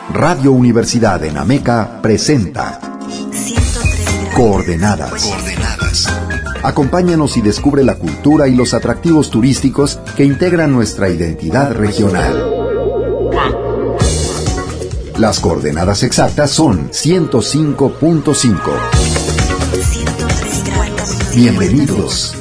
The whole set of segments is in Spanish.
Radio Universidad en Ameca presenta Coordenadas. Acompáñanos y descubre la cultura y los atractivos turísticos que integran nuestra identidad regional. Las coordenadas exactas son 105.5. Bienvenidos.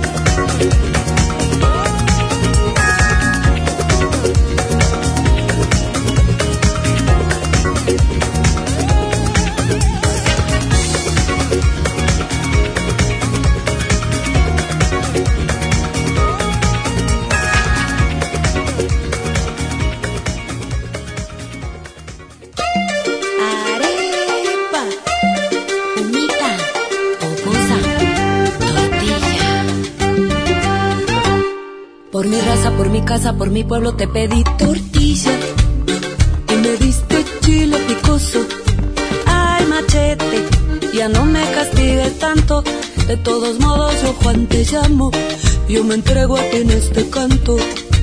Por mi casa, por mi pueblo te pedí tortilla y me diste chile picoso. Ay, machete, ya no me castigues tanto. De todos modos yo Juan te llamo, yo me entrego a ti en este canto.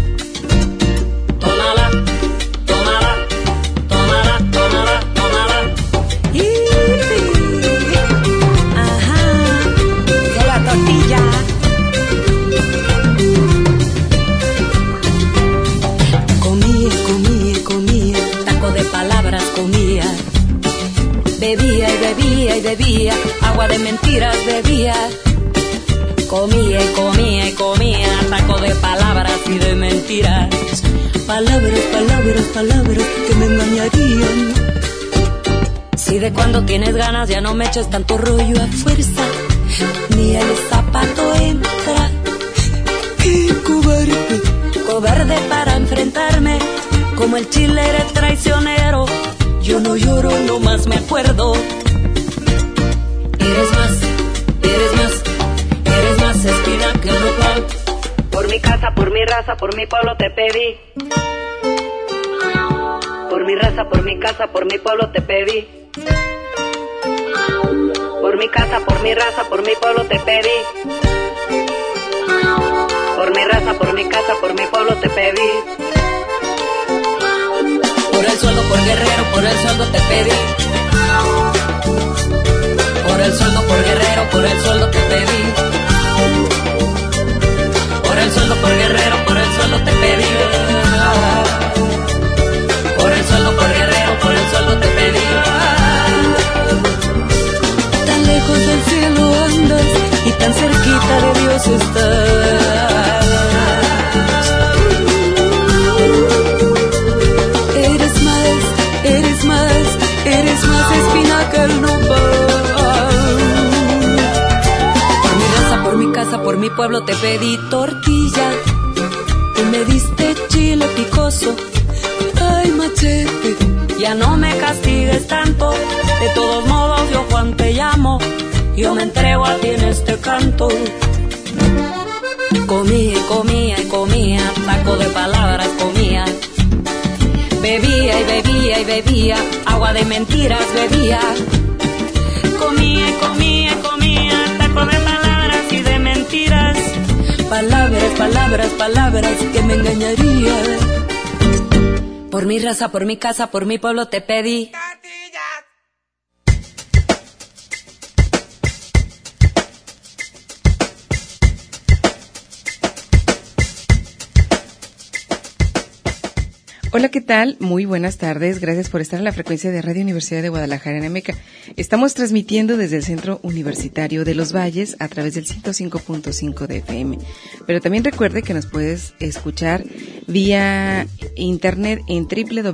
Tómala, tómala, tómala, tómala, tómala. Ajá, de la tortilla. Palabras comía, bebía y bebía y bebía, agua de mentiras bebía, comía y comía y comía, taco de palabras y de mentiras, palabras, palabras, palabras que me engañarían. Si de cuando tienes ganas ya no me eches tanto rollo a fuerza, ni el zapato entra. ¡Qué cobarde! Cobarde para enfrentarme. Como el chile eres traicionero, yo no lloro, nomás me acuerdo. Eres más espina que un nopal. Por mi casa, por mi raza, por mi pueblo te pedí. Por mi raza, por mi casa, por mi pueblo te pedí. Por mi casa, por mi raza, por mi pueblo te pedí. Por mi raza, por mi casa, por mi pueblo te pedí. Por el sueldo, por guerrero, por el sueldo te pedí. Por el sueldo, por guerrero, por el sueldo te pedí. Por el sueldo, por guerrero, por el sueldo te pedí. Por el sueldo, por guerrero, por el sueldo te pedí. Tan lejos del cielo andas y tan cerquita de Dios estás. Eres más espina que el nopal. Por mi raza, por mi casa, por mi pueblo te pedí tortilla y me diste chile picoso. Ay, machete, ya no me castigues tanto. De todos modos yo Juan te llamo, yo me entrego a ti en este canto. Comía y comía y comía, taco de palabras comía. Bebía y bebía y bebía, agua de mentiras bebía. Comía y comía y comía, taco de palabras y de mentiras. Palabras, palabras, palabras que me engañarían. Por mi raza, por mi casa, por mi pueblo te pedí. Hola, ¿qué tal? Muy buenas tardes. Gracias por estar en la frecuencia de Radio Universidad de Guadalajara en Ameca. Estamos transmitiendo desde el Centro Universitario de los Valles a través del 105.5 de FM. Pero también recuerde que nos puedes escuchar vía internet en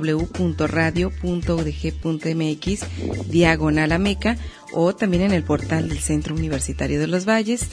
www.radio.udg.mx/Ameca o también en el portal del Centro Universitario de los Valles,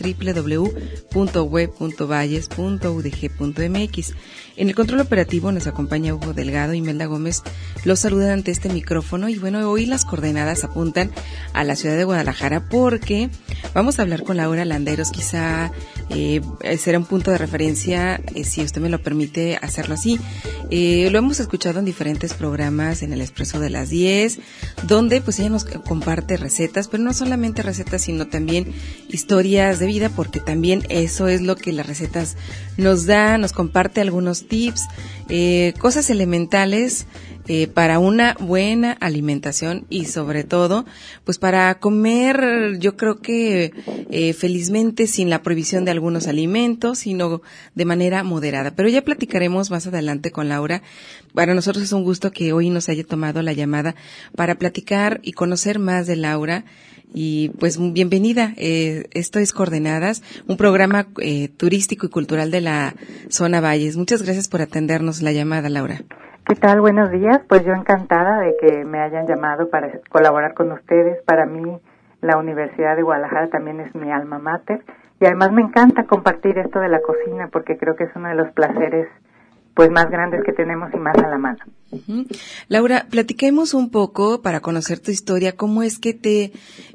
www.web.valles.udg.mx. En el control operativo nos acompaña Hugo Delgado y Melda Gómez. Los saludan ante este micrófono y bueno, hoy las coordenadas apuntan a la ciudad de Guadalajara porque vamos a hablar con Laura Landeros. Quizá será un punto de referencia, si usted me lo permite hacerlo así. Lo hemos escuchado en diferentes programas, en el Expreso de las 10, donde pues ella nos comparte recetas, pero no solamente recetas, sino también historias de vida, porque también eso es lo que las recetas nos da, nos comparte algunos tips, cosas elementales para una buena alimentación y sobre todo, pues para comer, yo creo que felizmente sin la prohibición de algunos alimentos, sino de manera moderada. Pero ya platicaremos más adelante con Laura. Para nosotros es un gusto que hoy nos haya tomado la llamada para platicar y conocer más de Laura. Y pues bienvenida, esto es Coordenadas, un programa turístico y cultural de la zona Valles. Muchas gracias por atendernos la llamada, Laura. ¿Qué tal? Buenos días. Pues yo encantada de que me hayan llamado para colaborar con ustedes. Para mí la Universidad de Guadalajara también es mi alma mater y además me encanta compartir esto de la cocina porque creo que es uno de los placeres pues más grandes que tenemos y más a la mano. Uh-huh. Laura, platiquemos un poco para conocer tu historia. ¿Cómo es que te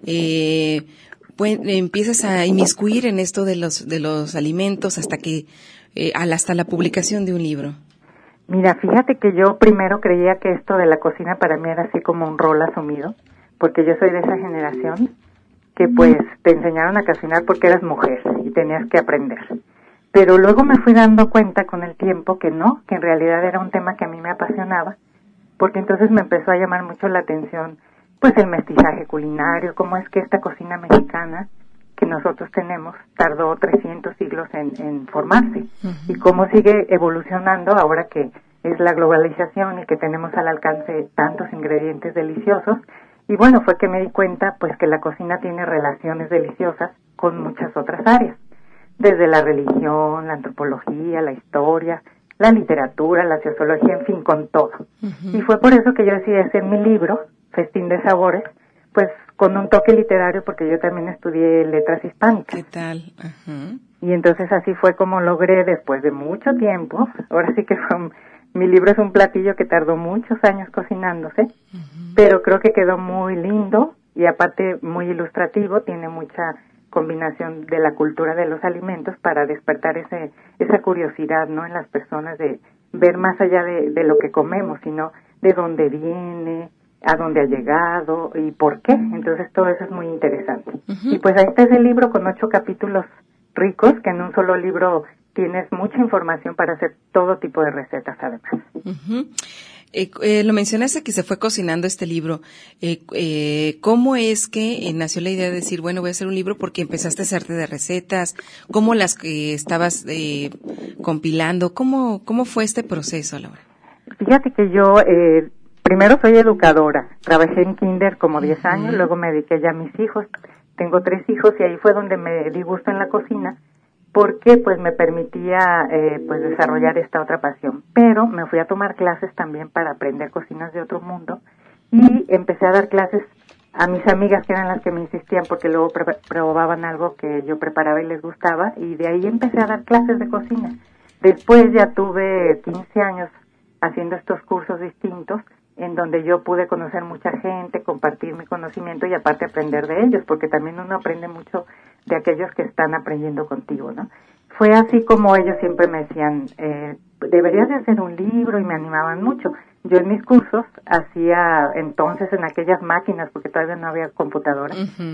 empiezas a inmiscuir en esto de los alimentos hasta la publicación de un libro? Mira, fíjate que yo primero creía que esto de la cocina para mí era así como un rol asumido, porque yo soy de esa generación que pues te enseñaron a cocinar porque eras mujer y tenías que aprender. Pero luego me fui dando cuenta con el tiempo que no, que en realidad era un tema que a mí me apasionaba, porque entonces me empezó a llamar mucho la atención pues el mestizaje culinario, cómo es que esta cocina mexicana que nosotros tenemos tardó 300 siglos en formarse y cómo sigue evolucionando ahora que es la globalización y que tenemos al alcance tantos ingredientes deliciosos. Y bueno, fue que me di cuenta pues que la cocina tiene relaciones deliciosas con muchas otras áreas, desde la religión, la antropología, la historia, la literatura, la sociología, en fin, con todo. Y fue por eso que yo decidí hacer mi libro, Festín de Sabores, pues con un toque literario porque yo también estudié letras hispánicas. ¿Qué tal? Uh-huh. Y entonces así fue como logré, después de mucho tiempo, ahora sí que mi libro es un platillo que tardó muchos años cocinándose, pero creo que quedó muy lindo y aparte muy ilustrativo, tiene mucha combinación de la cultura de los alimentos para despertar esa curiosidad, ¿no?, en las personas de ver más allá de lo que comemos, sino de dónde viene, a dónde ha llegado y por qué. Entonces todo eso es muy interesante. Uh-huh. Y pues ahí está ese libro con 8 capítulos ricos, que en un solo libro tienes mucha información para hacer todo tipo de recetas además. Uh-huh. Lo mencionaste que se fue cocinando este libro. ¿Cómo es que nació la idea de decir, bueno, voy a hacer un libro? Porque empezaste a hacerte de recetas, ¿cómo las que estabas compilando? ¿Cómo fue este proceso, Laura? Fíjate que yo primero soy educadora, trabajé en kinder como 10 años, luego me dediqué ya a mis hijos, tengo 3 hijos y ahí fue donde me di gusto en la cocina, porque pues me permitía pues desarrollar esta otra pasión. Pero me fui a tomar clases también para aprender cocinas de otro mundo y empecé a dar clases a mis amigas que eran las que me insistían porque luego probaban algo que yo preparaba y les gustaba y de ahí empecé a dar clases de cocina. Después ya tuve 15 años haciendo estos cursos distintos en donde yo pude conocer mucha gente, compartir mi conocimiento y aparte aprender de ellos, porque también uno aprende mucho de aquellos que están aprendiendo contigo, ¿no? Fue así como ellos siempre me decían, deberías de hacer un libro y me animaban mucho. Yo en mis cursos hacía entonces en aquellas máquinas, porque todavía no había computadora,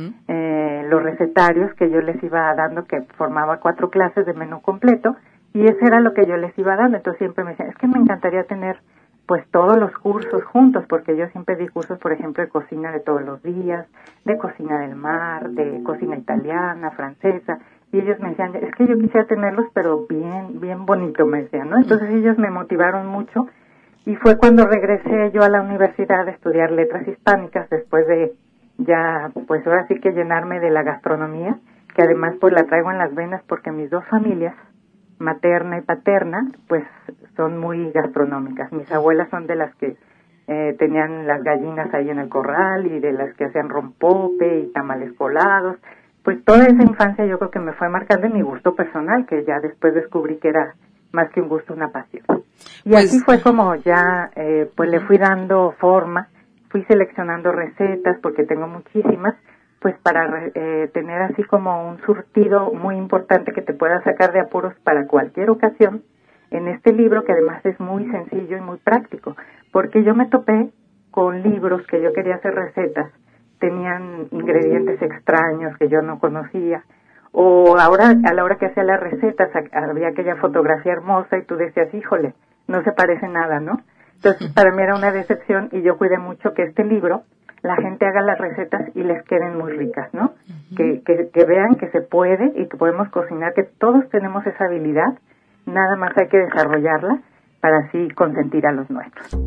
los recetarios que yo les iba dando, que formaba 4 clases de menú completo, y eso era lo que yo les iba dando. Entonces siempre me decían, es que me encantaría tener pues todos los cursos juntos, porque yo siempre di cursos, por ejemplo, de cocina de todos los días, de cocina del mar, de cocina italiana, francesa, y ellos me decían, es que yo quisiera tenerlos, pero bien bonito, me decían, ¿no? Entonces ellos me motivaron mucho, y fue cuando regresé yo a la universidad a estudiar letras hispánicas, después de ya, pues ahora sí que llenarme de la gastronomía, que además pues la traigo en las venas, porque mis 2 familias, materna y paterna, pues son muy gastronómicas. Mis abuelas son de las que tenían las gallinas ahí en el corral y de las que hacían rompope y tamales colados. Pues toda esa infancia yo creo que me fue marcando en mi gusto personal, que ya después descubrí que era más que un gusto, una pasión. Y pues, así fue como ya pues le fui dando forma, fui seleccionando recetas, porque tengo muchísimas, pues para tener así como un surtido muy importante que te pueda sacar de apuros para cualquier ocasión en este libro, que además es muy sencillo y muy práctico, porque yo me topé con libros que yo quería hacer recetas, tenían ingredientes extraños que yo no conocía, o ahora a la hora que hacía las recetas había aquella fotografía hermosa y tú decías, híjole, no se parece nada, ¿no? Entonces, para mí era una decepción y yo cuidé mucho que este libro, la gente haga las recetas y les queden muy ricas, ¿no? Que vean que se puede y que podemos cocinar, que todos tenemos esa habilidad, nada más hay que desarrollarla para así consentir a los nuestros.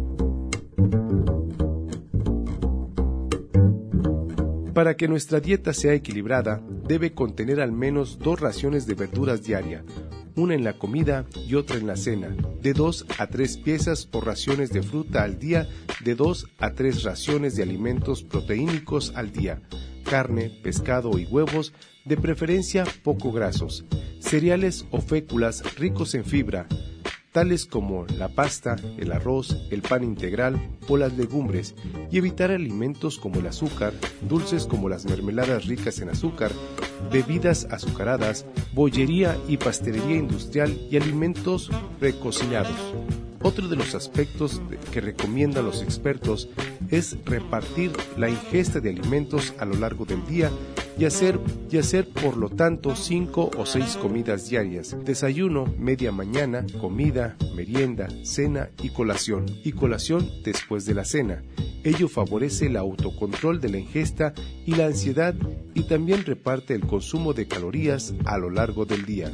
Para que nuestra dieta sea equilibrada, debe contener al menos 2 raciones de verduras diarias, una en la comida y otra en la cena, de 2 a 3 piezas o raciones de fruta al día, de 2 a 3 raciones de alimentos proteínicos al día, carne, pescado y huevos, de preferencia poco grasos, cereales o féculas ricos en fibra, tales como la pasta, el arroz, el pan integral o las legumbres, y evitar alimentos como el azúcar, dulces como las mermeladas ricas en azúcar, bebidas azucaradas, bollería y pastelería industrial y alimentos precocinados. Otro de los aspectos que recomiendan los expertos es repartir la ingesta de alimentos a lo largo del día y hacer por lo tanto 5 o 6 comidas diarias: desayuno, media mañana, comida, merienda, cena y colación después de la cena. Ello favorece el autocontrol de la ingesta y la ansiedad, y también reparte el consumo de calorías a lo largo del día.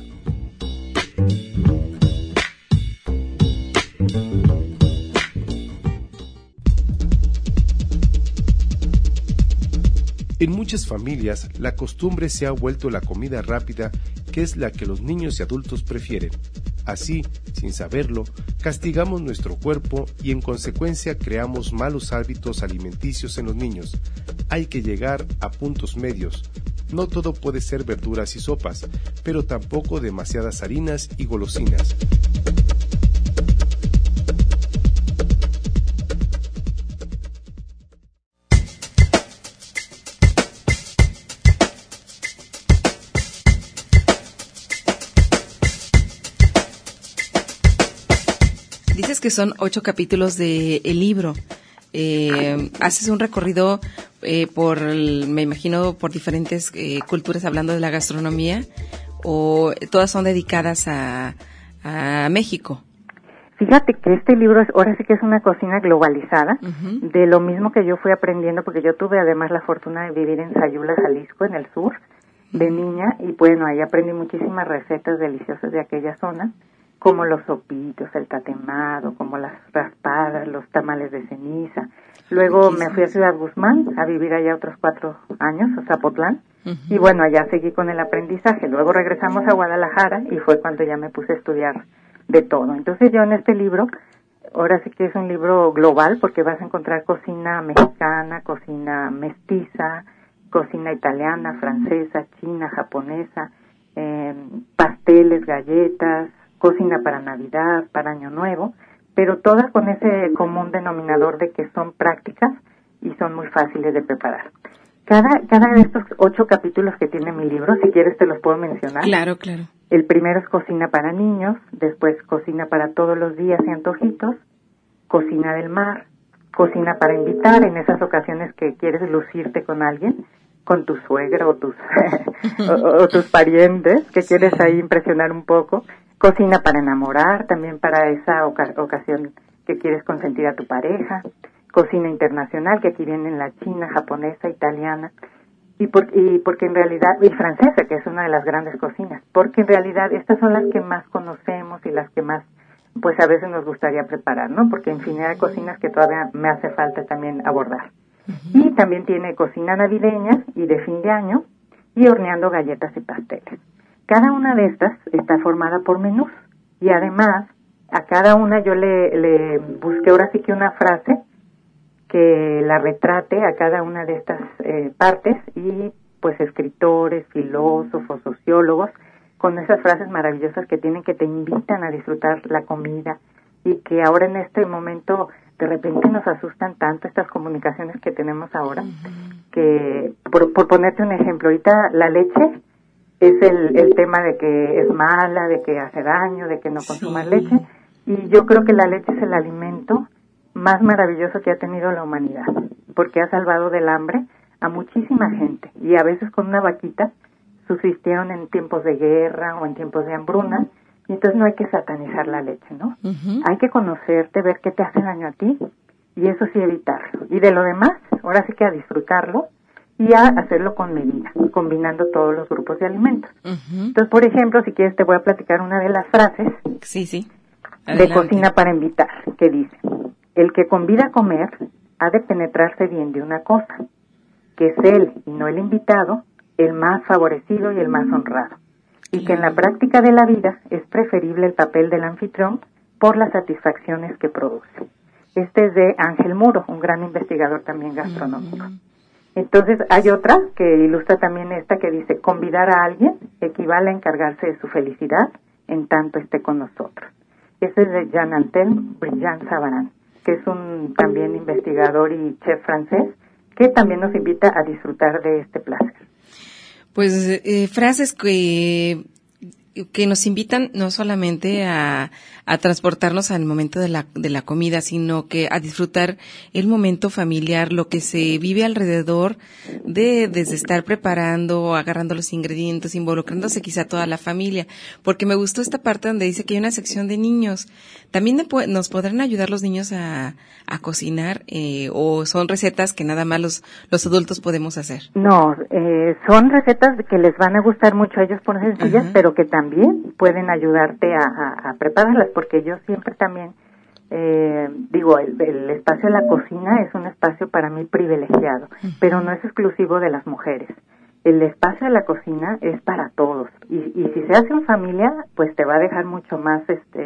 En muchas familias, la costumbre se ha vuelto la comida rápida, que es la que los niños y adultos prefieren. Así, sin saberlo, castigamos nuestro cuerpo y en consecuencia creamos malos hábitos alimenticios en los niños. Hay que llegar a puntos medios. No todo puede ser verduras y sopas, pero tampoco demasiadas harinas y golosinas. Dices que son 8 capítulos del libro. Haces un recorrido me imagino, por diferentes culturas, hablando de la gastronomía, o todas son dedicadas a México. Fíjate que este libro ahora sí que es una cocina globalizada, de lo mismo que yo fui aprendiendo, porque yo tuve además la fortuna de vivir en Sayula, Jalisco, en el sur, de niña, y bueno, ahí aprendí muchísimas recetas deliciosas de aquella zona, como los sopitos, el tatemado, como las raspadas, los tamales de ceniza. Luego me fui a Ciudad Guzmán a vivir allá otros 4 años, a Zapotlán, y bueno, allá seguí con el aprendizaje. Luego regresamos a Guadalajara y fue cuando ya me puse a estudiar de todo. Entonces yo en este libro, ahora sí que es un libro global, porque vas a encontrar cocina mexicana, cocina mestiza, cocina italiana, francesa, china, japonesa, pasteles, galletas, cocina para Navidad, para Año Nuevo, pero todas con ese común denominador de que son prácticas y son muy fáciles de preparar. Cada de estos 8 capítulos que tiene mi libro, si quieres te los puedo mencionar. Claro, claro. El primero es cocina para niños, después cocina para todos los días y antojitos, cocina del mar, cocina para invitar en esas ocasiones que quieres lucirte con alguien, con tu suegra o tus o tus parientes, que quieres ahí impresionar un poco. Cocina para enamorar, también para esa ocasión que quieres consentir a tu pareja. Cocina internacional, que aquí vienen la china, japonesa, italiana, y porque en realidad, y francesa, que es una de las grandes cocinas, porque en realidad estas son las que más conocemos y las que más, pues a veces nos gustaría preparar, ¿no? Porque en fin, hay cocinas que todavía me hace falta también abordar. Y también tiene cocina navideña y de fin de año, y horneando galletas y pasteles. Cada una de estas está formada por menús, y además a cada una yo le busqué ahora sí que una frase que la retrate a cada una de estas partes, y pues escritores, filósofos, sociólogos, con esas frases maravillosas que tienen, que te invitan a disfrutar la comida, y que ahora en este momento de repente nos asustan tanto estas comunicaciones que tenemos ahora, que por ponerte un ejemplo, ahorita la leche es el tema de que es mala, de que hace daño, de que no consumas leche, y yo creo que la leche es el alimento más maravilloso que ha tenido la humanidad, porque ha salvado del hambre a muchísima gente, y a veces con una vaquita subsistieron en tiempos de guerra o en tiempos de hambruna, Y entonces no hay que satanizar la leche, ¿no? Hay que conocerte, ver qué te hace daño a ti, y eso sí evitarlo. Y de lo demás, ahora sí que a disfrutarlo y a hacerlo con medida, combinando todos los grupos de alimentos. Entonces, por ejemplo, si quieres te voy a platicar una de las frases de Cocina para Invitar, que dice: el que convida a comer ha de penetrarse bien de una cosa, que es él y no el invitado, el más favorecido y el más honrado, y que en la práctica de la vida es preferible el papel del anfitrión por las satisfacciones que produce. Este es de Ángel Muro, un gran investigador también gastronómico. Entonces hay otra que ilustra también esta, que dice: convidar a alguien equivale a encargarse de su felicidad en tanto esté con nosotros. Este es de Jean Antelme Brillant-Savarin, que es un también investigador y chef francés, que también nos invita a disfrutar de este placer. Pues frases que nos invitan no solamente a transportarnos al momento de la comida, sino que a disfrutar el momento familiar, lo que se vive alrededor desde estar preparando, agarrando los ingredientes, involucrándose quizá toda la familia, porque me gustó esta parte donde dice que hay una sección de niños. ¿También nos podrán ayudar los niños a cocinar o son recetas que nada más los adultos podemos hacer? No, son recetas que les van a gustar mucho a ellos por sencillas, pero que también pueden ayudarte a prepararlas, porque yo siempre también digo, el espacio de la cocina es un espacio para mí privilegiado, pero no es exclusivo de las mujeres. El espacio de la cocina es para todos, y si se hace en familia, pues te va a dejar mucho más,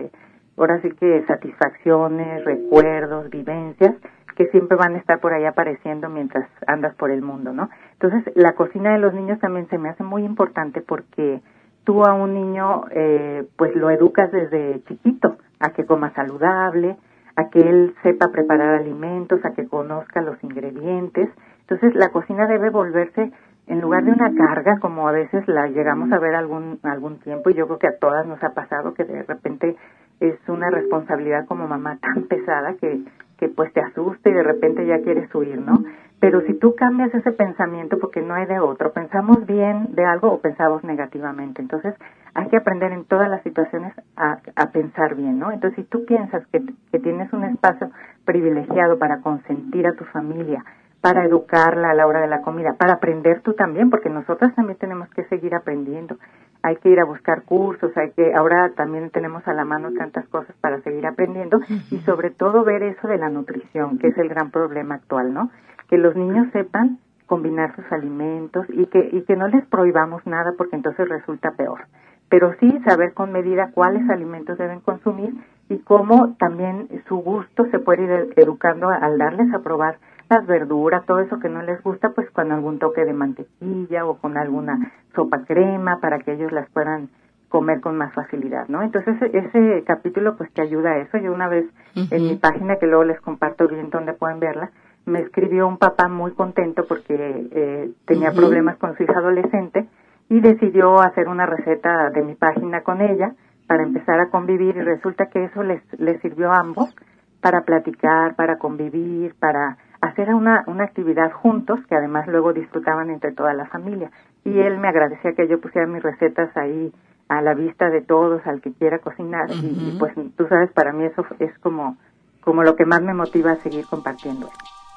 ahora sí que satisfacciones, recuerdos, vivencias, que siempre van a estar por ahí apareciendo mientras andas por el mundo, ¿no? Entonces, la cocina de los niños también se me hace muy importante, porque tú a un niño, pues lo educas desde chiquito, a que coma saludable, a que él sepa preparar alimentos, a que conozca los ingredientes. Entonces, la cocina debe volverse, en lugar de una carga, como a veces la llegamos a ver algún tiempo, y yo creo que a todas nos ha pasado, que de repente es una responsabilidad como mamá tan pesada que pues te asusta y de repente ya quieres huir, ¿no? Pero si tú cambias ese pensamiento, porque no hay de otro, pensamos bien de algo o pensamos negativamente. Entonces, hay que aprender en todas las situaciones a pensar bien, ¿no? Entonces, si tú piensas que tienes un espacio privilegiado para consentir a tu familia, para educarla a la hora de la comida, para aprender tú también, porque nosotras también tenemos que seguir aprendiendo. Hay que ir a buscar cursos, ahora también tenemos a la mano tantas cosas para seguir aprendiendo, y sobre todo ver eso de la nutrición, que es el gran problema actual, ¿no? Que los niños sepan combinar sus alimentos y que no les prohibamos nada, porque entonces resulta peor. Pero sí saber con medida cuáles alimentos deben consumir y cómo también su gusto se puede ir educando al darles a probar las verduras, todo eso que no les gusta, pues con algún toque de mantequilla o con alguna sopa crema, para que ellos las puedan comer con más facilidad, ¿no? Entonces ese capítulo pues te ayuda a eso. Yo una vez en mi página, que luego les comparto bien donde pueden verla, me escribió un papá muy contento porque tenía problemas con su hija adolescente y decidió hacer una receta de mi página con ella para empezar a convivir, y resulta que eso les sirvió a ambos para platicar, para convivir, para hacer una actividad juntos, que además luego disfrutaban entre toda la familia. Y él me agradecía que yo pusiera mis recetas ahí a la vista de todos, al que quiera cocinar, y pues tú sabes, para mí eso es como lo que más me motiva a seguir compartiendo.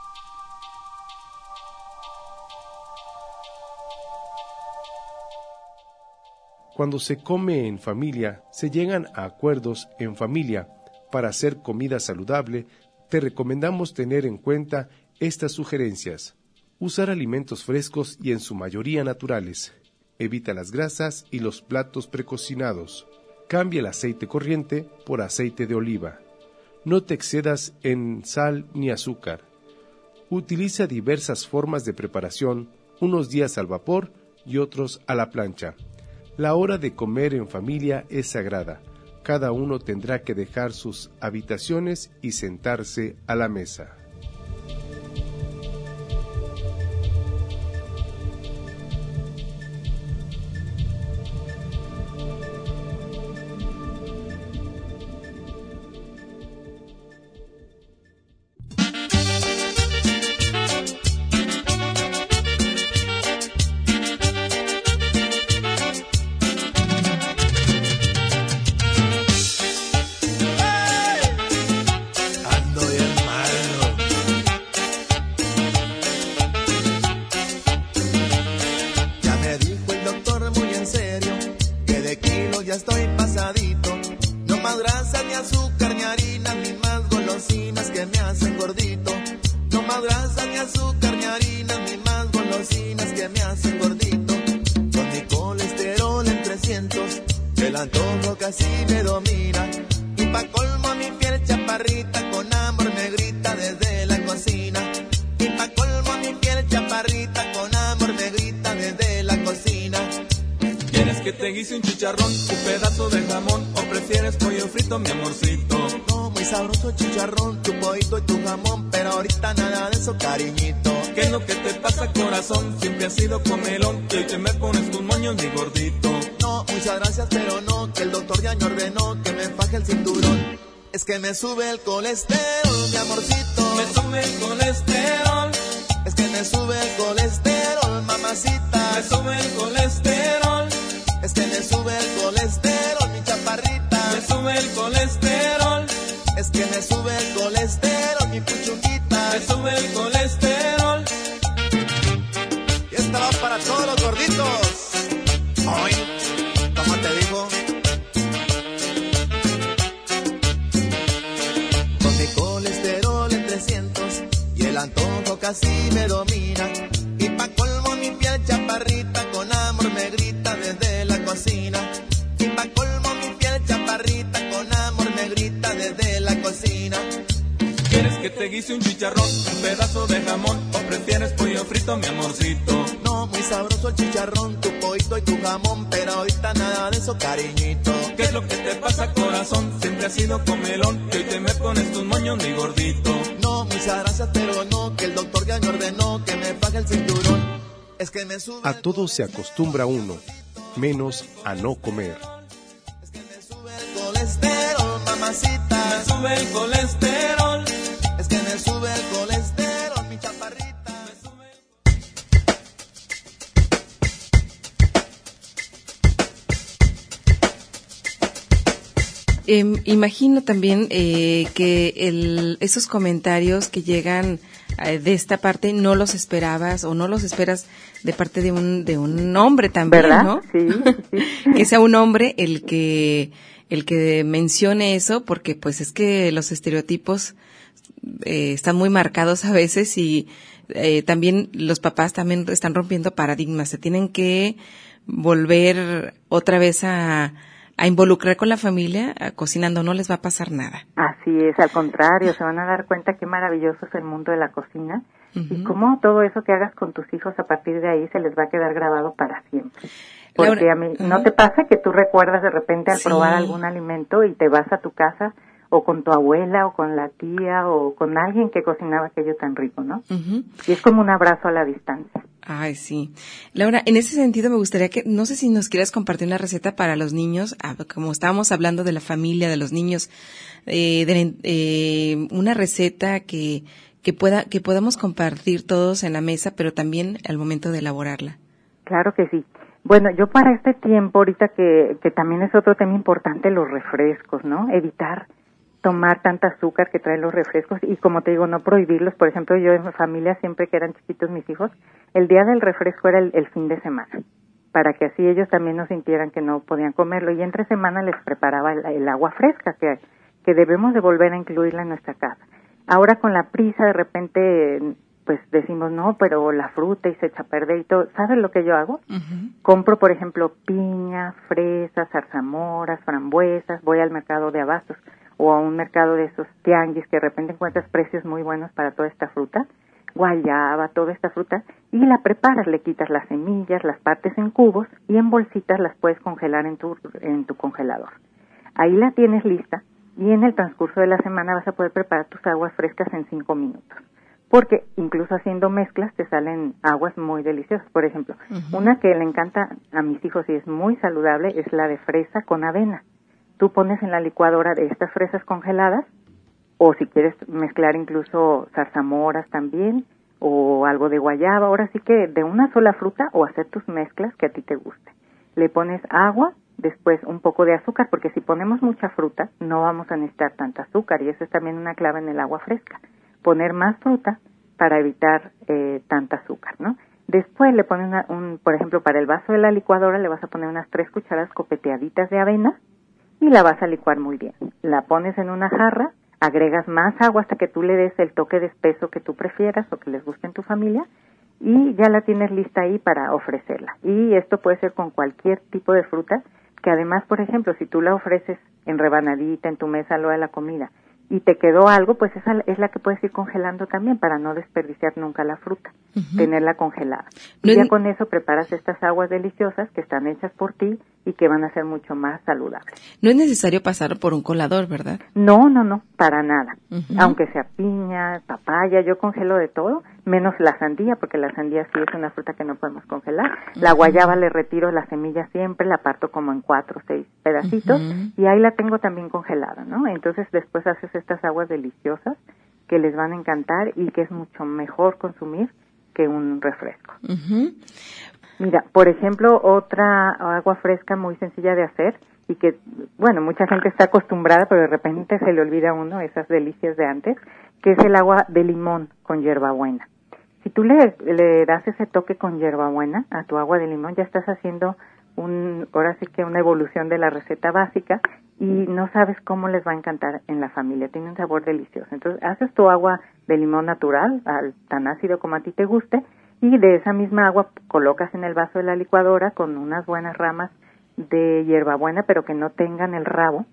Cuando se come en familia, se llegan a acuerdos en familia para hacer comida saludable. Te recomendamos tener en cuenta estas sugerencias: usar alimentos frescos y en su mayoría naturales, evita las grasas y los platos precocinados, cambia el aceite corriente por aceite de oliva, no te excedas en sal ni azúcar, utiliza diversas formas de preparación, unos días al vapor y otros a la plancha. La hora de comer en familia es sagrada. Cada uno tendrá que dejar sus habitaciones y sentarse a la mesa. azúcar ni harina ni más golosinas que me hacen gordito. Con mi colesterol en 300, el antojo casi me domina. Y pa' colmo mi piel chaparrita con amor me grita desde la cocina. Y pa' colmo mi piel chaparrita con amor me grita desde la cocina. ¿Quieres que te guise un chicharrón, un pedazo de jamón o prefieres pollo frito, mi amorcito? No, muy sabroso el chicharrón, tu pollito y tu jamón, pero ahorita nada de eso, cariñito. ¿Qué es lo que te pasa, corazón? Siempre has sido comelón y hoy te me pones tus moños, mi gordito. No, muchas gracias, pero no, que el doctor ya me ordenó que me faje el cinturón. Es que me sube el colesterol, mi amorcito. Me sube el colesterol. Es que me sube el colesterol, mamacita. Me sube el colesterol. Es que me sube el colesterol, mi chaparrita. Me sube el colesterol. Es que me sube el colesterol, mi puchunguita. Me sube el colesterol. Y esta va para todos los gorditos. Hoy, ¿cómo te digo? Con mi colesterol en 300 y el antojo casi me domina. Y pa' colmo mi piel chaparrita con amor me grita desde la cocina. Y pa' colmo mi piel chaparrita con amor me grita desde la cocina. ¿Quieres que te guise un chicharrón, un pedazo de jamón o prefieres pollo frito, mi amorcito? No, muy sabroso el chicharrón, tu pollito y tu jamón, pero ahorita nada de eso, cariñito. ¿Qué es lo que te pasa, corazón? Siempre has sido comelón y hoy te me pones tus moños, mi gordito. No, muchas gracias, pero no, que el doctor ya me ordenó que me faje el cinturón. Es que me sube. A todo se acostumbra uno, menos a no comer. Es que me sube el colesterol, mamacita. Me sube el colesterol. Es que me sube el colesterol, mi chaparrita. Me sube Imagino también que esos comentarios que llegan de esta parte no los esperabas o no los esperas de parte de un hombre también, ¿verdad? ¿no? Sí, sí. Que sea un hombre el que mencione eso, porque pues es que los estereotipos están muy marcados a veces y también los papás también están rompiendo paradigmas, se tienen que volver otra vez a involucrar con la familia, cocinando, no les va a pasar nada. Así es, al contrario, se van a dar cuenta qué maravilloso es el mundo de la cocina y cómo todo eso que hagas con tus hijos a partir de ahí se les va a quedar grabado para siempre. Porque Laura, a mí, ¿no te pasa que tú recuerdas de repente al sí. probar algún alimento y te vas a tu casa o con tu abuela o con la tía o con alguien que cocinaba aquello tan rico, ¿no? Y es como un abrazo a la distancia. Ay, sí. Laura, en ese sentido me gustaría que, no sé si nos quieras compartir una receta para los niños, como estábamos hablando de la familia, de los niños, una receta que podamos compartir todos en la mesa, pero también al momento de elaborarla. Claro que sí. Bueno, yo para este tiempo, ahorita que también es otro tema importante, los refrescos, ¿no? Evitar tomar tanta azúcar que traen los refrescos y, como te digo, no prohibirlos. Por ejemplo, yo en mi familia, siempre que eran chiquitos mis hijos, el día del refresco era el fin de semana, para que así ellos también no sintieran que no podían comerlo. Y entre semana les preparaba el agua fresca, que debemos de volver a incluirla en nuestra casa. Ahora con la prisa, de repente, pues decimos, no, pero la fruta y se echa a perder y todo. ¿Sabes lo que yo hago? Compro, por ejemplo, piña, fresas, zarzamoras, frambuesas, voy al mercado de abastos o a un mercado de esos tianguis que de repente encuentras precios muy buenos para toda esta fruta, guayaba, toda esta fruta, y la preparas, le quitas las semillas, las partes en cubos y en bolsitas las puedes congelar en tu congelador. Ahí la tienes lista y en el transcurso de la semana vas a poder preparar tus aguas frescas en 5 minutos. Porque incluso haciendo mezclas te salen aguas muy deliciosas. Por ejemplo, una que le encanta a mis hijos y es muy saludable es la de fresa con avena. Tú pones en la licuadora de estas fresas congeladas, o si quieres mezclar incluso zarzamoras también, o algo de guayaba, ahora sí que de una sola fruta, o hacer tus mezclas que a ti te guste. Le pones agua, después un poco de azúcar, porque si ponemos mucha fruta, no vamos a necesitar tanta azúcar, y eso es también una clave en el agua fresca. Poner más fruta para evitar tanta azúcar, ¿no? Después le pones por ejemplo, para el vaso de la licuadora le vas a poner unas 3 cucharadas copeteaditas de avena, y la vas a licuar muy bien. La pones en una jarra, agregas más agua hasta que tú le des el toque de espeso que tú prefieras o que les guste en tu familia, y ya la tienes lista ahí para ofrecerla. Y esto puede ser con cualquier tipo de fruta, que además, por ejemplo, si tú la ofreces en rebanadita, en tu mesa a lo de la comida, y te quedó algo, pues esa es la que puedes ir congelando también para no desperdiciar nunca la fruta, tenerla congelada. Y ya con eso preparas estas aguas deliciosas que están hechas por ti y que van a ser mucho más saludables. No es necesario pasar por un colador, ¿verdad? No, para nada. Aunque sea piña, papaya, yo congelo de todo, menos la sandía, porque la sandía sí es una fruta que no podemos congelar. La guayaba le retiro la semilla siempre, la parto como en 4 o 6 pedacitos, y ahí la tengo también congelada, ¿no? Entonces después haces estas aguas deliciosas que les van a encantar y que es mucho mejor consumir que un refresco. Mira, por ejemplo, otra agua fresca muy sencilla de hacer y que, bueno, mucha gente está acostumbrada, pero de repente se le olvida a uno esas delicias de antes, que es el agua de limón con hierbabuena. Si tú le das ese toque con hierbabuena a tu agua de limón, ya estás haciendo ahora sí que una evolución de la receta básica y no sabes cómo les va a encantar en la familia. Tiene un sabor delicioso. Entonces, haces tu agua de limón natural, tan ácido como a ti te guste, y de esa misma agua colocas en el vaso de la licuadora con unas buenas ramas de hierbabuena, pero que no tengan el rabo,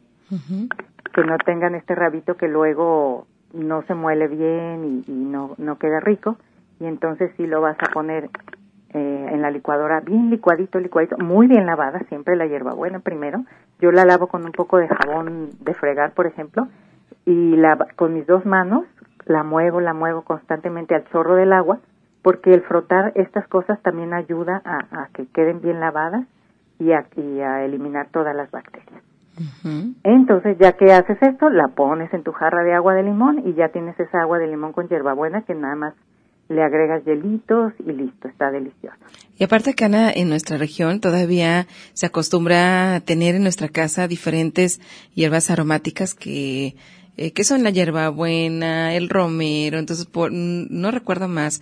que no tengan este rabito que luego no se muele bien y no queda rico. Y entonces sí lo vas a poner en la licuadora bien licuadito, muy bien lavada, siempre la hierbabuena primero. Yo la lavo con un poco de jabón de fregar, por ejemplo, y con mis 2 manos la muevo constantemente al chorro del agua, porque el frotar estas cosas también ayuda a que queden bien lavadas y a eliminar todas las bacterias. Entonces, ya que haces esto, la pones en tu jarra de agua de limón y ya tienes esa agua de limón con hierbabuena que nada más le agregas hielitos y listo, está delicioso. Y aparte acá en nuestra región todavía se acostumbra a tener en nuestra casa diferentes hierbas aromáticas que son la hierbabuena, el romero. Entonces no recuerdo más,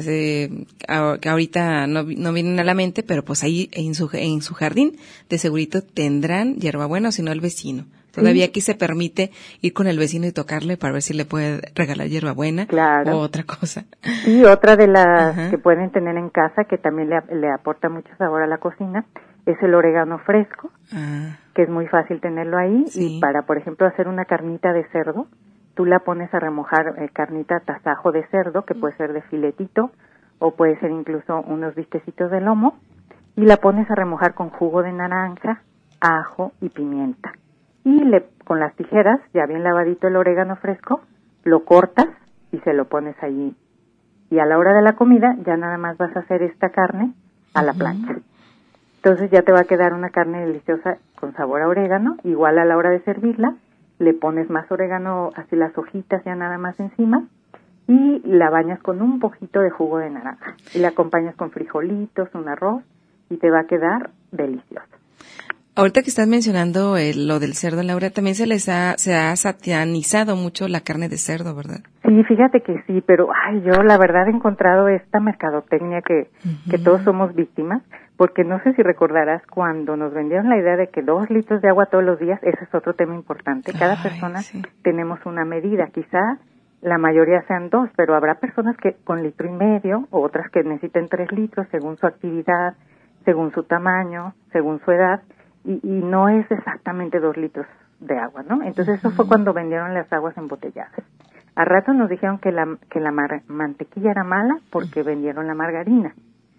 que ahorita no vienen a la mente, pero pues ahí en su jardín de segurito tendrán hierbabuena, o si no el vecino. Todavía aquí se permite ir con el vecino y tocarle para ver si le puede regalar hierbabuena o otra cosa. Sí, otra de las que pueden tener en casa que también le aporta mucho sabor a la cocina es el orégano fresco, que es muy fácil tenerlo ahí. Y para, por ejemplo, hacer una carnita de cerdo, tú la pones a remojar carnita tasajo de cerdo, que puede ser de filetito o puede ser incluso unos bistecitos de lomo, y la pones a remojar con jugo de naranja, ajo y pimienta. Y con las tijeras, ya bien lavadito el orégano fresco, lo cortas y se lo pones allí. Y a la hora de la comida ya nada más vas a hacer esta carne a la plancha. Entonces ya te va a quedar una carne deliciosa con sabor a orégano. Igual a la hora de servirla, le pones más orégano, así las hojitas ya nada más encima, y la bañas con un poquito de jugo de naranja. Y la acompañas con frijolitos, un arroz, y te va a quedar deliciosa. Ahorita que estás mencionando lo del cerdo, Laura, también se ha satanizado mucho la carne de cerdo, ¿verdad? Sí, fíjate que sí, pero yo la verdad he encontrado esta mercadotecnia que todos somos víctimas, porque no sé si recordarás cuando nos vendieron la idea de que 2 litros de agua todos los días, ese es otro tema importante. Cada persona tenemos una medida, quizá la mayoría sean 2, pero habrá personas que con 1.5 litros, otras que necesiten 3 litros según su actividad, según su tamaño, según su edad. Y no es exactamente 2 litros de agua, ¿no? Entonces eso fue cuando vendieron las aguas embotelladas. A rato nos dijeron que la mantequilla era mala porque vendieron la margarina.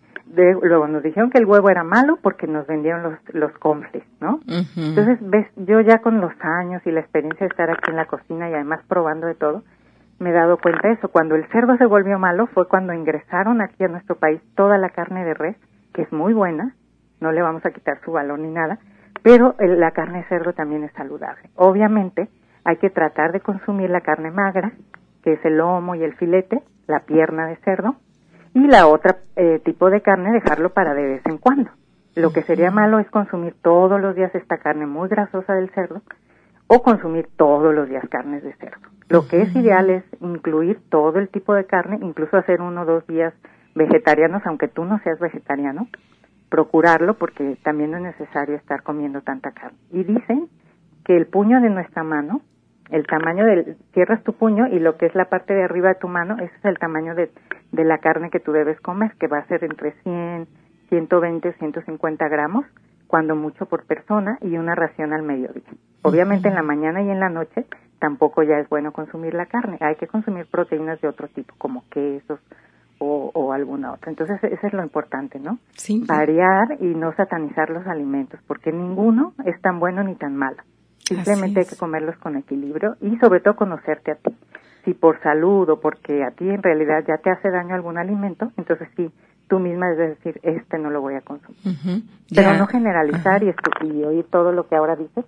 Luego nos dijeron que el huevo era malo porque nos vendieron los cornflakes, ¿no? Entonces, yo ya con los años y la experiencia de estar aquí en la cocina y además probando de todo, me he dado cuenta de eso. Cuando el cerdo se volvió malo fue cuando ingresaron aquí a nuestro país toda la carne de res, que es muy buena, no le vamos a quitar su valor ni nada, pero la carne de cerdo también es saludable. Obviamente hay que tratar de consumir la carne magra, que es el lomo y el filete, la pierna de cerdo, y la otra tipo de carne dejarlo para de vez en cuando. Lo que sería malo es consumir todos los días esta carne muy grasosa del cerdo o consumir todos los días carnes de cerdo. Lo que es ideal es incluir todo el tipo de carne, incluso hacer 1 o 2 días vegetarianos, aunque tú no seas vegetariano, procurarlo porque también no es necesario estar comiendo tanta carne. Y dicen que el puño de nuestra mano el tamaño cierras tu puño y lo que es la parte de arriba de tu mano, ese es el tamaño de la carne que tú debes comer, que va a ser entre 100, 120 o 150 gramos, cuando mucho por persona, y una ración al mediodía. Obviamente en la mañana y en la noche tampoco ya es bueno consumir la carne, hay que consumir proteínas de otro tipo, como quesos o alguna otra. Entonces eso es lo importante, ¿no? Sí. Variar y no satanizar los alimentos, porque ninguno es tan bueno ni tan malo. Simplemente hay que comerlos con equilibrio y sobre todo conocerte a ti. Si por salud o porque a ti en realidad ya te hace daño algún alimento, entonces sí, tú misma debes decir, no lo voy a consumir. Pero no generalizar y oír todo lo que ahora dices.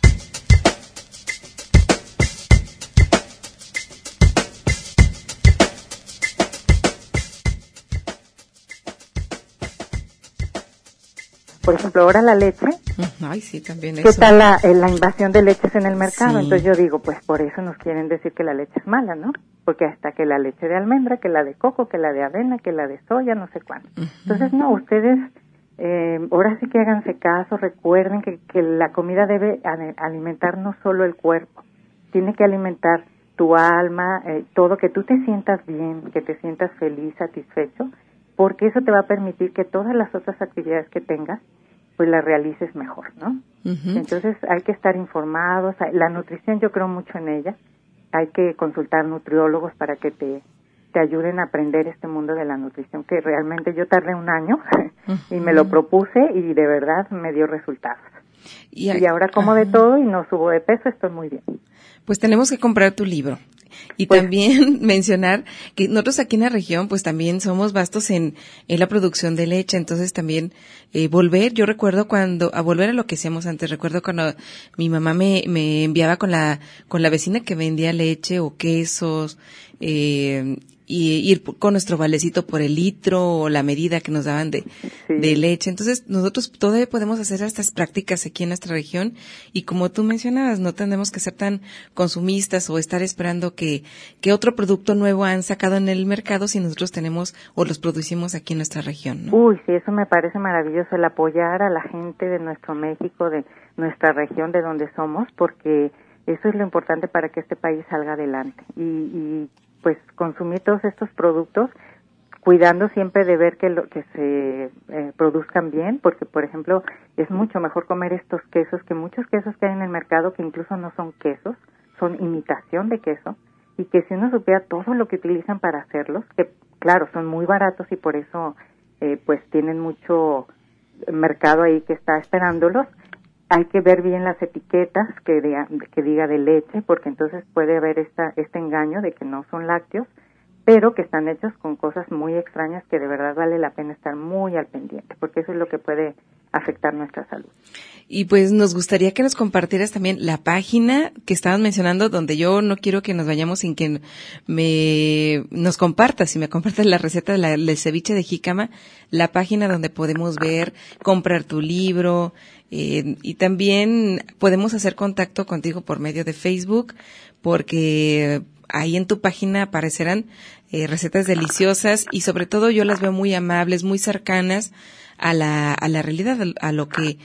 Por ejemplo, ahora la leche. Ay, sí, también ¿Qué eso. tal la invasión de leches en el mercado? Sí. Entonces yo digo, pues por eso nos quieren decir que la leche es mala, ¿no? Porque hasta que la leche de almendra, que la de coco, que la de avena, que la de soya, no sé cuánto. Entonces, no, ustedes ahora sí que háganse caso, recuerden que la comida debe alimentar no solo el cuerpo, tiene que alimentar tu alma, todo, que tú te sientas bien, que te sientas feliz, satisfecho, porque eso te va a permitir que todas las otras actividades que tengas, pues las realices mejor, ¿no? Entonces hay que estar informados, la nutrición yo creo mucho en ella, hay que consultar nutriólogos para que te ayuden a aprender este mundo de la nutrición, que realmente yo tardé un año y me lo propuse y de verdad me dio resultados. Y ahora como de todo y no subo de peso, estoy muy bien. Pues tenemos que comprar tu libro. Y pues, también mencionar que nosotros aquí en la región pues también somos vastos en la producción de leche, entonces también yo recuerdo volver a lo que hacíamos antes, recuerdo cuando mi mamá me enviaba con la vecina que vendía leche o quesos, y ir con nuestro valecito por el litro o la medida que nos daban de leche. Entonces, nosotros todavía podemos hacer estas prácticas aquí en nuestra región y como tú mencionabas, no tenemos que ser tan consumistas o estar esperando que otro producto nuevo han sacado en el mercado si nosotros tenemos o los producimos aquí en nuestra región, ¿no? Uy, sí, eso me parece maravilloso, el apoyar a la gente de nuestro México, de nuestra región, de donde somos, porque eso es lo importante para que este país salga adelante. Y pues consumir todos estos productos, cuidando siempre de ver que se produzcan bien, porque por ejemplo es mucho mejor comer estos quesos que muchos quesos que hay en el mercado que incluso no son quesos, son imitación de queso, y que si uno supiera todo lo que utilizan para hacerlos, que claro, son muy baratos y por eso pues tienen mucho mercado ahí que está esperándolos. Hay que ver bien las etiquetas que diga de leche, porque entonces puede haber este engaño de que no son lácteos, pero que están hechos con cosas muy extrañas que de verdad vale la pena estar muy al pendiente, porque eso es lo que puede afectar nuestra salud. Y pues nos gustaría que nos compartieras también la página que estabas mencionando, donde yo no quiero que nos vayamos sin que nos compartas, si me compartas la receta del ceviche de jícama, la página donde podemos ver, comprar tu libro, y también podemos hacer contacto contigo por medio de Facebook, porque ahí en tu página aparecerán recetas deliciosas y sobre todo yo las veo muy amables, muy cercanas a la realidad, a lo que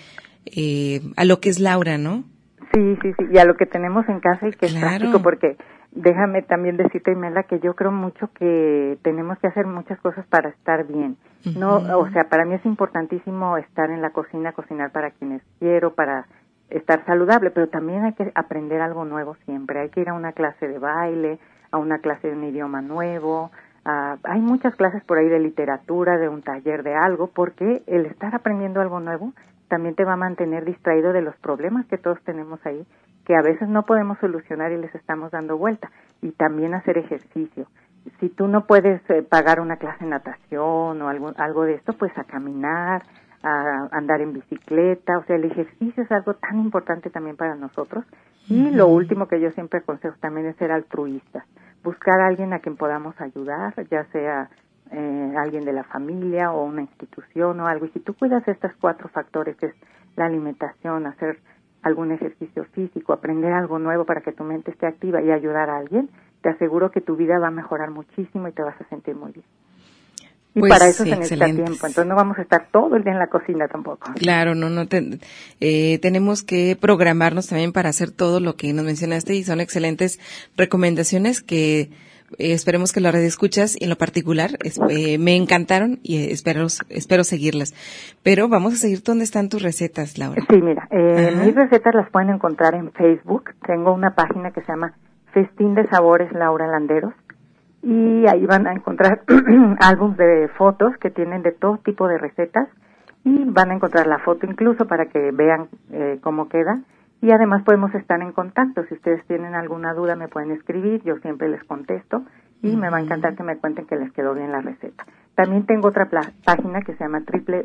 es Laura, ¿no? Sí, y a lo que tenemos en casa y que es práctico, porque déjame también decirte, Imelda, que yo creo mucho que tenemos que hacer muchas cosas para estar bien. No, o sea, para mí es importantísimo estar en la cocina, cocinar para quienes quiero, para estar saludable, pero también hay que aprender algo nuevo siempre. Hay que ir a una clase de baile, a una clase de un idioma nuevo. Hay muchas clases por ahí de literatura, de un taller de algo, porque el estar aprendiendo algo nuevo también te va a mantener distraído de los problemas que todos tenemos ahí, que a veces no podemos solucionar y les estamos dando vuelta. Y también hacer ejercicio. Si tú no puedes pagar una clase de natación o algo de esto, pues a caminar, a andar en bicicleta. O sea, el ejercicio es algo tan importante también para nosotros. Y lo último que yo siempre aconsejo también es ser altruistas. Buscar a alguien a quien podamos ayudar, ya sea alguien de la familia o una institución o algo. Y si tú cuidas estos 4 factores, que es la alimentación, hacer algún ejercicio físico, aprender algo nuevo para que tu mente esté activa y ayudar a alguien, te aseguro que tu vida va a mejorar muchísimo y te vas a sentir muy bien. Y pues, para eso se necesita tiempo, entonces no vamos a estar todo el día en la cocina tampoco. Claro, tenemos que programarnos también para hacer todo lo que nos mencionaste y son excelentes recomendaciones que esperemos que lo redescuchas y en lo particular me encantaron y espero seguirlas. Pero vamos a seguir dónde están tus recetas, Laura. Sí, mira, mis recetas las pueden encontrar en Facebook. Tengo una página que se llama Festín de Sabores Laura Landeros y ahí van a encontrar álbumes de fotos que tienen de todo tipo de recetas y van a encontrar la foto incluso para que vean cómo queda. Y además podemos estar en contacto. Si ustedes tienen alguna duda me pueden escribir, yo siempre les contesto y me va a encantar que me cuenten que les quedó bien la receta. También tengo otra página que se llama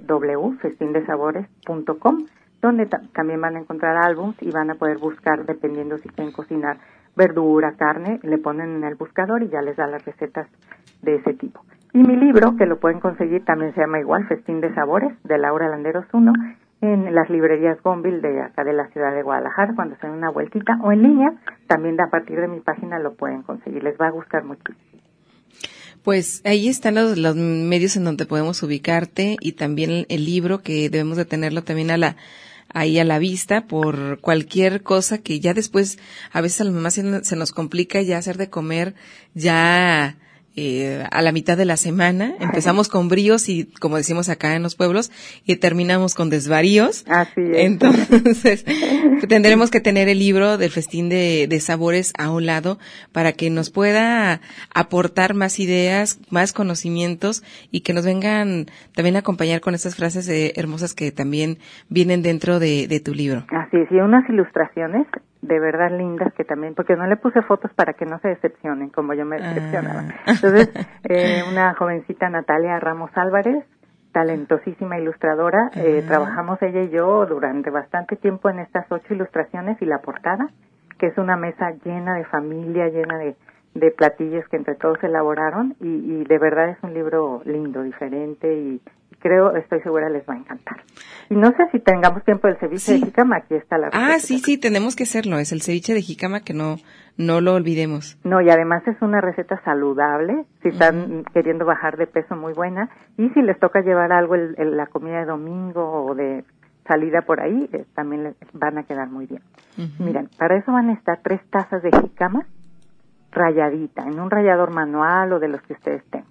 www.festindesabores.com donde también van a encontrar álbums y van a poder buscar dependiendo si quieren cocinar verdura, carne, le ponen en el buscador y ya les da las recetas de ese tipo. Y mi libro, que lo pueden conseguir, también se llama igual, Festín de Sabores, de Laura Landeros 1, en las librerías Gonville de acá de la ciudad de Guadalajara, cuando se den una vueltita, o en línea, también a partir de mi página lo pueden conseguir, les va a gustar muchísimo. Pues ahí están los medios en donde podemos ubicarte y también el libro que debemos de tenerlo también ahí a la vista por cualquier cosa que ya después a veces a las mamás se nos complica ya hacer de comer ya a la mitad de la semana. Empezamos con bríos y como decimos acá en los pueblos y terminamos con desvaríos. Así es. Entonces tendremos que tener el libro del Festín de Sabores a un lado para que nos pueda aportar más ideas, más conocimientos y que nos vengan también a acompañar con estas frases hermosas que también vienen dentro de tu libro. Así es, y unas ilustraciones de verdad lindas que también, porque no le puse fotos para que no se decepcionen como yo me decepcionaba. Entonces, una jovencita Natalia Ramos Álvarez, talentosísima ilustradora, trabajamos ella y yo durante bastante tiempo en estas 8 ilustraciones y la portada, que es una mesa llena de familia, llena de platillos que entre todos elaboraron y de verdad es un libro lindo, diferente y estoy segura les va a encantar. Y no sé si tengamos tiempo del ceviche de jícama, aquí está la receta. Sí, tenemos que hacerlo, es el ceviche de jícama que no lo olvidemos. No, y además es una receta saludable, si están queriendo bajar de peso, muy buena, y si les toca llevar algo la comida de domingo o de salida por ahí, también les van a quedar muy bien. Miren, para eso van a estar 3 tazas de jícama ralladita, en un rallador manual o de los que ustedes tengan.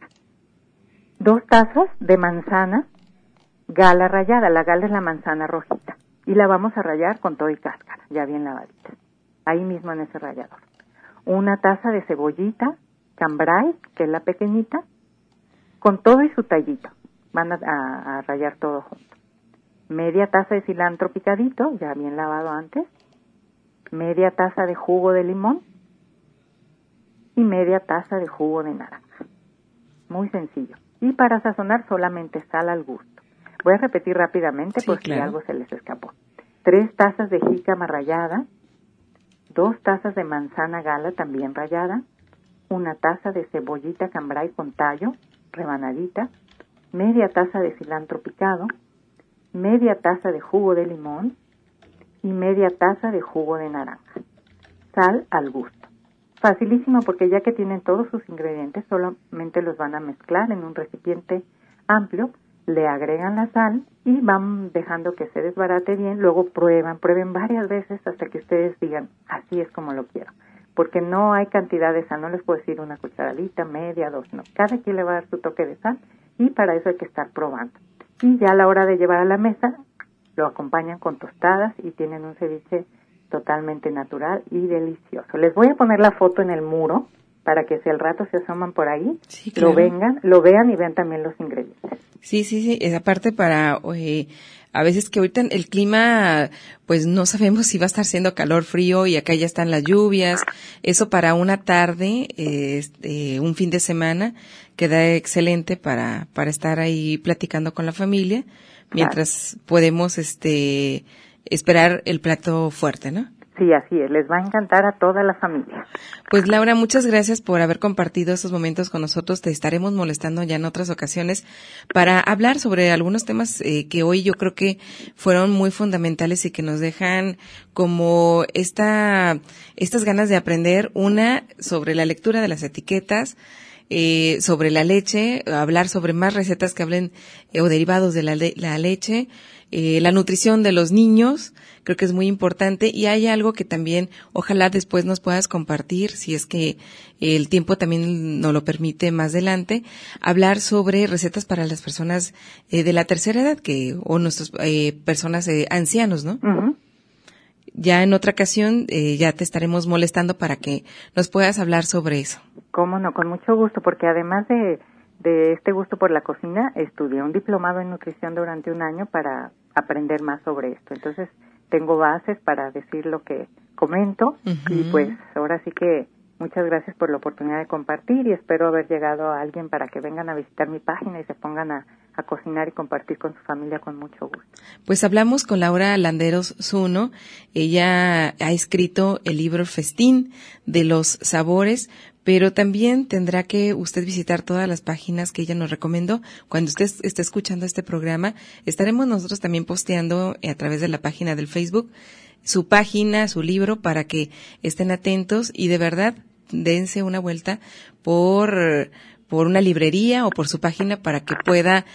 2 tazas de manzana gala rallada, la gala es la manzana rojita, y la vamos a rallar con todo y cáscara, ya bien lavadita, ahí mismo en ese rallador. 1 taza de cebollita cambray, que es la pequeñita, con todo y su tallito, van a rallar todo junto. Media taza de cilantro picadito, ya bien lavado antes, media taza de jugo de limón y media taza de jugo de naranja. Muy sencillo. Y para sazonar solamente sal al gusto. Voy a repetir rápidamente por si algo se les escapó. 3 tazas de jícama rallada, 2 tazas de manzana gala también rallada, 1 taza de cebollita cambray con tallo, rebanadita, media taza de cilantro picado, media taza de jugo de limón y media taza de jugo de naranja. Sal al gusto. Facilísimo porque ya que tienen todos sus ingredientes, solamente los van a mezclar en un recipiente amplio, le agregan la sal y van dejando que se desbarate bien, luego prueben varias veces hasta que ustedes digan, así es como lo quiero. Porque no hay cantidad de sal, no les puedo decir 1 cucharadita, media, 2, no. Cada quien le va a dar su toque de sal y para eso hay que estar probando. Y ya a la hora de llevar a la mesa, lo acompañan con tostadas y tienen un ceviche totalmente natural y delicioso. Les voy a poner la foto en el muro para que si al rato se asoman por ahí, claro, lo vean y vean también los ingredientes. Sí, esa parte para a veces que ahorita el clima, pues no sabemos si va a estar siendo calor, frío y acá ya están las lluvias. Eso para una tarde, un fin de semana, queda excelente para estar ahí platicando con la familia, mientras podemos esperar el plato fuerte, ¿no? Sí, así es, les va a encantar a toda la familia. Pues Laura, muchas gracias por haber compartido estos momentos con nosotros. Te estaremos molestando ya en otras ocasiones para hablar sobre algunos temas que hoy yo creo que fueron muy fundamentales y que nos dejan como estas ganas de aprender, una sobre la lectura de las etiquetas, sobre la leche, hablar sobre más recetas que hablen o derivados de la leche, la nutrición de los niños, creo que es muy importante, y hay algo que también ojalá después nos puedas compartir, si es que el tiempo también nos lo permite más adelante, hablar sobre recetas para las personas de la tercera edad o nuestras personas ancianos, ¿no? Uh-huh. Ya en otra ocasión ya te estaremos molestando para que nos puedas hablar sobre eso. Cómo no, con mucho gusto, porque además de este gusto por la cocina, estudié un diplomado en nutrición durante un año para aprender más sobre esto. Entonces, tengo bases para decir lo que comento, uh-huh. Y pues ahora sí que muchas gracias por la oportunidad de compartir y espero haber llegado a alguien para que vengan a visitar mi página y se pongan a cocinar y compartir con su familia con mucho gusto. Pues hablamos con Laura Landeros Zuno. Ella ha escrito el libro Festín de los Sabores, pero también tendrá que usted visitar todas las páginas que ella nos recomendó. Cuando usted esté escuchando este programa, estaremos nosotros también posteando a través de la página del Facebook su página, su libro, para que estén atentos y de verdad dense una vuelta por una librería o por su página para que pueda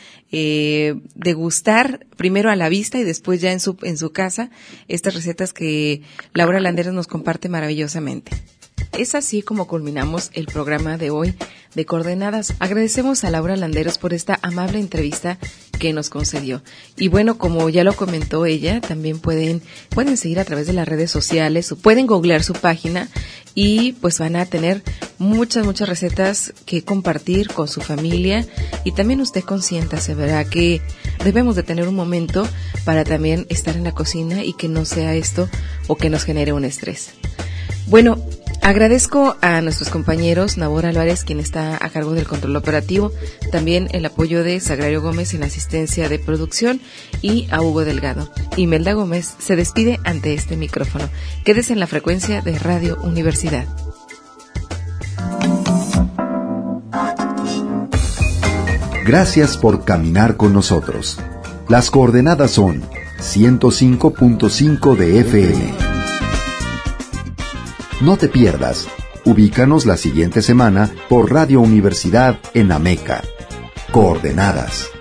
degustar primero a la vista y después ya en su casa estas recetas que Laura Landeros nos comparte maravillosamente. Es así como culminamos el programa de hoy de Coordenadas. Agradecemos a Laura Landeros por esta amable entrevista que nos concedió. Y bueno, como ya lo comentó ella, también pueden seguir a través de las redes sociales o pueden googlear su página y pues van a tener muchas recetas que compartir con su familia y también usted consiéntase, verá que debemos de tener un momento para también estar en la cocina y que no sea esto o que nos genere un estrés. Bueno, agradezco a nuestros compañeros, Nabor Álvarez, quien está a cargo del control operativo, también el apoyo de Sagrario Gómez en la asistencia de producción y a Hugo Delgado. Imelda Gómez se despide ante este micrófono. Quédese en la frecuencia de Radio Universidad. Gracias por caminar con nosotros. Las coordenadas son 105.5 de FM. No te pierdas. Ubícanos la siguiente semana por Radio Universidad en Ameca. Coordenadas.